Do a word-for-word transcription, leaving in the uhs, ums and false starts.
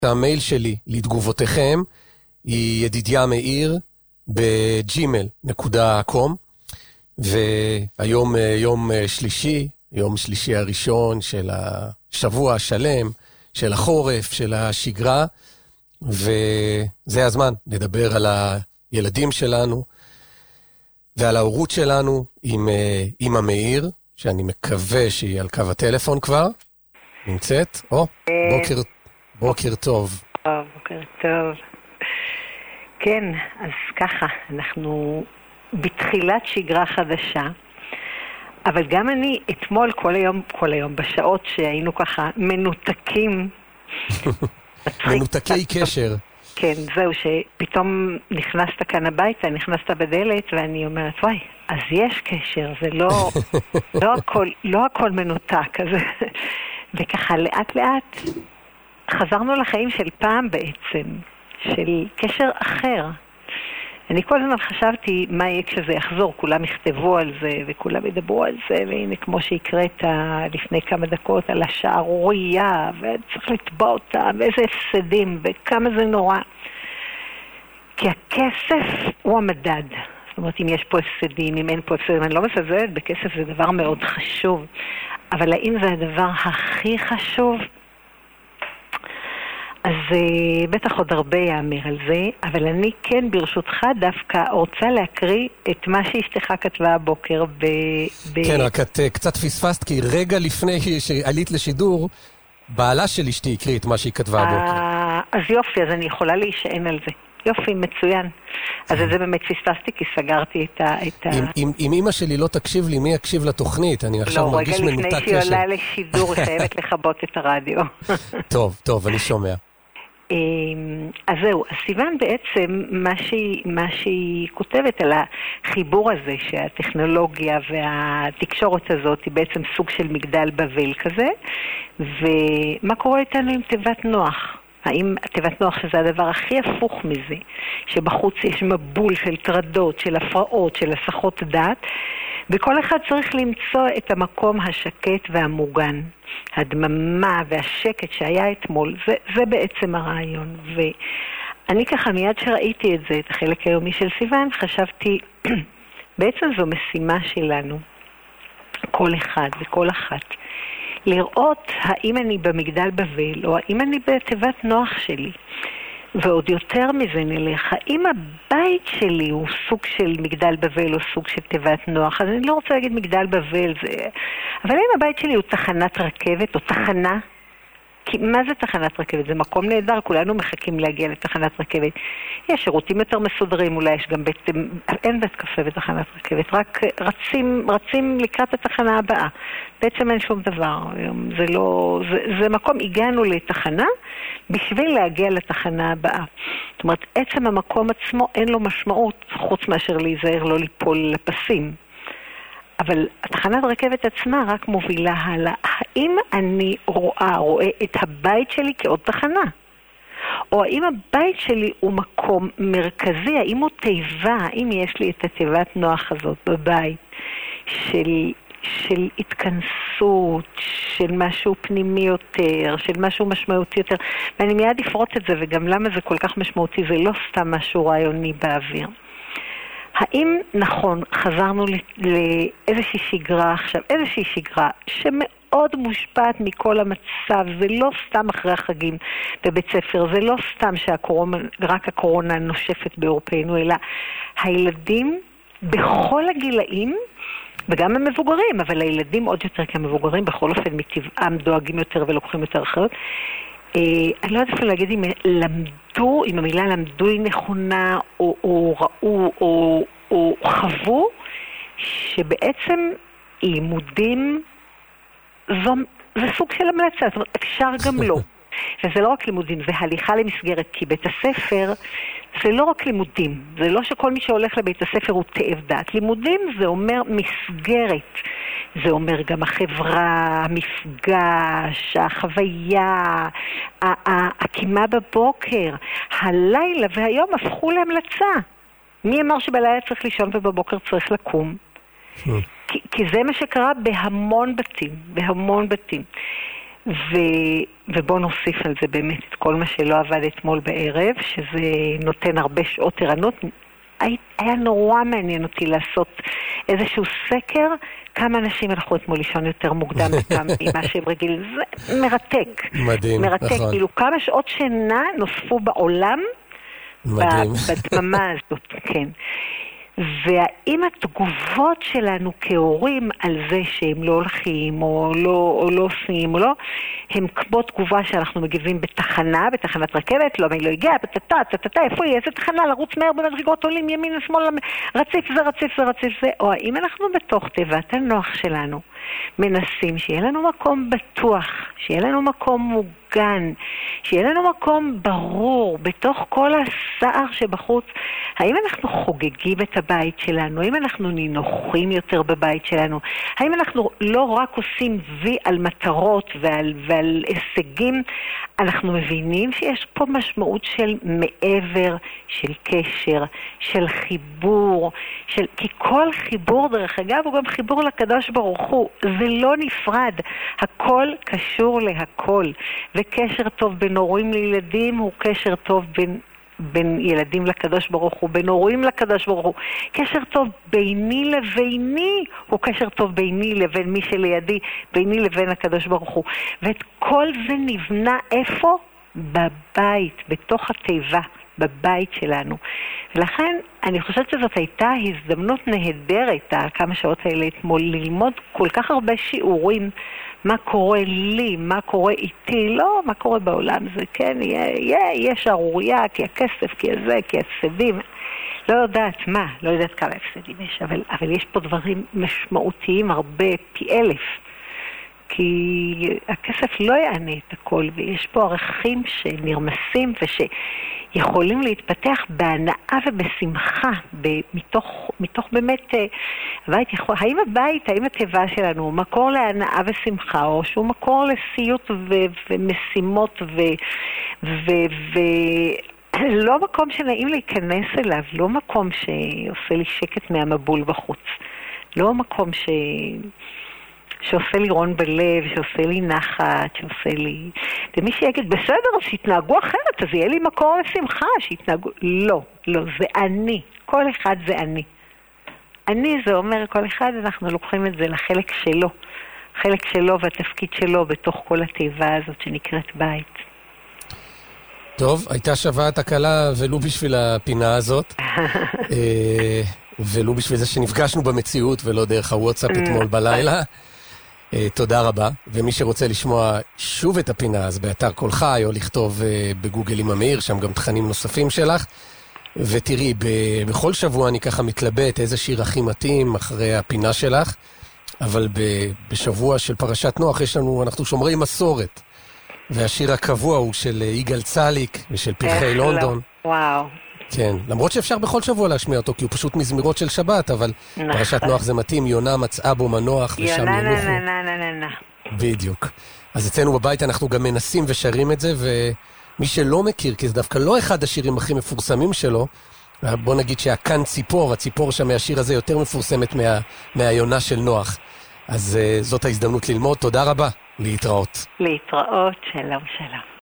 המייל שלי לתגובותיכם היא ידידיה מאיר בג'ימל נקודה קום, והיום יום שלישי, יום שלישי הראשון של השבוע השלם, של החורף, של השגרה, וזה הזמן לדבר על הילדים שלנו ועל ההורות שלנו עם אמא מאיר, שאני מקווה שהיא על קו הטלפון כבר. נמצאת? או, בוקר, בוקר טוב. טוב, בוקר טוב. כן, אז ככה, אנחנו בתחילת שגרה חדשה, אבל גם אני אתמול כל היום, כל היום, בשעות שהיינו ככה מנותקים. מנותקי קשר. כן, זהו, שפתאום נכנסת כאן הביתה, נכנסת בדלת, ואני אומרת, וואי, אז יש קשר, זה לא, לא הכל, לא הכל מנותק, אז, וככה לאט לאט חזרנו לחיים של פעם בעצם, של קשר אחר. אני כל הזמן חשבתי מה יהיה כשזה יחזור, כולם יכתבו על זה וכולם ידברו על זה, והנה כמו שהקראת לפני כמה דקות על השערורייה, וצריך לתבוע אותה, ואיזה הפסדים, וכמה זה נורא. כי הכסף הוא המדד. זאת אומרת, אם יש פה הפסדים, אם אין פה הפסדים, אני לא מזלזלת, בכסף זה דבר מאוד חשוב. אבל האם זה הדבר הכי חשוב? אז uh, בטח עוד הרבה יאמר על זה, אבל אני כן ברשותך דווקא רוצה להקריא את מה שאשתך כתבה הבוקר ב... ב... כן, רק את uh, קצת פספסת, כי רגע לפני שעלית לשידור, בעלה של אשתי הקריא את מה שהיא כתבה הבוקר. Uh, אז יופי, אז אני יכולה להישען על זה. יופי, מצוין. אז זה באמת פספסתי, כי סגרתי את ה... את ה... אם, אם, אם אמא שלי לא תקשיב לי, מי יקשיב לתוכנית? אני עכשיו לא, מרגיש מנותק קשר. לא, רגע לפני שהיא עולה לשידור, היא חייבת לכבות את הרדיו. טוב, טוב, אני שומע. אז זהו, סיוון בעצם מה שהיא, מה שהיא כותבת על החיבור הזה שהטכנולוגיה והתקשורת הזאת היא בעצם סוג של מגדל בבל כזה, ומה קורה איתנו עם תיבת נוח? האם תיבת נוח שזה הדבר הכי הפוך מזה, שבחוץ יש מבול של טרדות, של הפרעות, של הסחות דעת, וכל אחד צריך למצוא את המקום השקט והמוגן. הדממה והשקט שהיה אתמול, זה, זה בעצם הרעיון. ואני ככה מיד שראיתי את זה, את החלק היומי של סיוון, חשבתי, בעצם זו משימה שלנו, כל אחד וכל אחת, לראות האם אני במגדל בבל, או האם אני בתיבת נוח שלי. ועוד יותר מזה נלך, האם הבית שלי הוא סוג של מגדל בבל או סוג של תיבת נוח? אז אני לא רוצה להגיד מגדל בבל, זה... אבל האם הבית שלי הוא תחנת רכבת או תחנה? כי מה זה תחנת רכבת? זה מקום נהדר, כולנו מחכים להגיע לתחנת רכבת. יש שירותים יותר מסודרים, אולי יש גם בית... אין בית קפה בתחנת רכבת, רק רצים, רצים לקראת התחנה הבאה. בעצם אין שום דבר. זה לא... זה, זה מקום, הגענו לתחנה בשביל להגיע לתחנה הבאה. זאת אומרת, עצם המקום עצמו אין לו משמעות, חוץ מאשר להיזהר לא ליפול לפסים. אבל התחנת רכבת עצמה רק מובילה הלאה. האם אני רואה, רואה את הבית שלי כעוד תחנה? או האם הבית שלי הוא מקום מרכזי? האם הוא תיבה? האם יש לי את התיבת נוח הזאת בבית של, של התכנסות, של משהו פנימי יותר, של משהו משמעותי יותר? ואני מיד אפרוט את זה, וגם למה זה כל כך משמעותי, זה לא סתם משהו רעיוני באוויר. האם נכון, חזרנו לאיזושהי שגרה עכשיו, איזושהי שגרה שמאוד מושפעת מכל המצב, זה לא סתם אחרי החגים בבית ספר, זה לא סתם שהקורונה, רק הקורונה נושפת בעורפנו, אלא הילדים בכל הגילאים, וגם המבוגרים, אבל הילדים עוד יותר כמבוגרים, בכל אופן מטבעם דואגים יותר ולוקחים יותר אחריות, אני לא יודעת אפילו להגיד אם למדו, אם המילה למדו היא נכונה, או, או ראו, או, או חוו, שבעצם לימודים זו, זה סוג של המלצה, זאת אומרת, אפשר גם לא. וזה לא רק לימודים, זה הליכה למסגרת, כי בית הספר זה לא רק לימודים, זה לא שכל מי שהולך לבית הספר הוא תאב דעת. לימודים זה אומר מסגרת, זה אומר גם החברה, המפגש, החוויה, הקימה בבוקר, הלילה והיום הפכו להמלצה. מי אמר שבלילה צריך לישון ובבוקר צריך לקום? כי, כי זה מה שקרה בהמון בתים, בהמון בתים. ו... ובוא נוסיף על זה באמת את כל מה שלא עבד אתמול בערב, שזה נותן הרבה שעות ערנות. היה נורא מעניין אותי לעשות איזשהו סקר, כמה אנשים הלכו אתמול לישון יותר מוקדם ממה שהם רגילים. זה מרתק. מדהים, מרתק, נכון. כאילו כמה שעות שינה נוספו בעולם מדהים. בדממה הזאת, כן. והאם התגובות שלנו כהורים על זה שהם לא הולכים או לא, או לא עושים או לא, הם כמו תגובה שאנחנו מגיבים בתחנה, בתחנת רכבת, לא, אני לא הגיע, בתתה, תתה, איפה היא, איזה תחנה, לרוץ מהר במדרגות, עולים ימין ושמאל, רציף זה, רציף זה, רציף זה, או האם אנחנו בתוך תיבת הנוח שלנו מנסים שיהיה לנו מקום בטוח, שיהיה לנו מקום מוגן, שיהיה לנו מקום ברור בתוך כל הסער שבחוץ. האם אנחנו חוגגים את הבית שלנו? האם אנחנו נינוחים יותר בבית שלנו? האם אנחנו לא רק עושים וי על מטרות ועל, ועל הישגים? אנחנו מבינים שיש פה משמעות של מעבר, של קשר, של חיבור, של... כי כל חיבור דרך אגב הוא גם חיבור לקדוש ברוך הוא. זה לא נפרד, הכל קשור להכל, וקשר טוב בין הורים לילדים הוא קשר טוב בין, בין ילדים לקדוש ברוך הוא, בין הורים לקדוש ברוך הוא. קשר טוב ביני לביני הוא קשר טוב ביני לבין מי שלידי, ביני לבין הקדוש ברוך הוא. ואת כל זה נבנה איפה? בבית, בתוך התיבה, בבית שלנו. ולכן אני חושבת שזאת הייתה הזדמנות נהדרת, כמה שעות האלה אתמול, ללמוד כל כך הרבה שיעורים, מה קורה לי, מה קורה איתי, לא מה קורה בעולם, זה כן, יהיה שערוריה, כי הכסף, כי זה, כי הפסדים, לא יודעת מה, לא יודעת כמה הפסדים יש, אבל, אבל יש פה דברים משמעותיים הרבה, פי אלף. כי הכסף לא יענה את הכל, ויש פה ערכים שנרמסים ושיכולים להתפתח בהנאה ובשמחה, מתוך, מתוך באמת, הבית יכול, האם הבית, האם הטבע שלנו הוא מקור להנאה ושמחה, או שהוא מקור לסיוט ו- ומשימות ו... ו-, ו- לא מקום שנעים להיכנס אליו, לא מקום שעושה לי שקט מהמבול בחוץ, לא מקום ש... שעושה לי רון בלב, שעושה לי נחת, שעושה לי... ומי שיגיד, בסדר, אז שיתנהגו אחרת, אז יהיה לי מקור לשמחה, שיתנהגו... לא, לא, זה אני. כל אחד זה אני. אני, זה אומר, כל אחד, אנחנו לוקחים את זה לחלק שלו. חלק שלו והתפקיד שלו בתוך כל התיבה הזאת שנקראת בית. טוב, הייתה שווה התקלה ולו בשביל הפינה הזאת. ולו בשביל זה שנפגשנו במציאות ולא דרך הוואטסאפ אתמול בלילה. Uh, תודה רבה, ומי שרוצה לשמוע שוב את הפינה אז באתר כל חי או לכתוב uh, בגוגל עם המאיר, שם גם תכנים נוספים שלך. ותראי, ב- בכל שבוע אני ככה מתלבט איזה שיר הכי מתאים אחרי הפינה שלך, אבל ב- בשבוע של פרשת נוח יש לנו, אנחנו שומרים מסורת, והשיר הקבוע הוא של יגאל צליק ושל פרחי לונדון. וואו. כן, למרות שאפשר בכל שבוע להשמיע אותו, כי הוא פשוט מזמירות של שבת, אבל נכון. פרשת נוח זה מתאים, יונה מצאה בו מנוח ושם ינוחו. יונה נה נה נה נה נה. בדיוק. אז אצלנו בבית אנחנו גם מנסים ושרים את זה, ומי שלא מכיר, כי זה דווקא לא אחד השירים הכי מפורסמים שלו, בוא נגיד שהכאן ציפור, הציפור שם מהשיר הזה יותר מפורסמת מה, מהיונה של נוח. אז uh, זאת ההזדמנות ללמוד, תודה רבה, להתראות. להתראות, שלום שלום.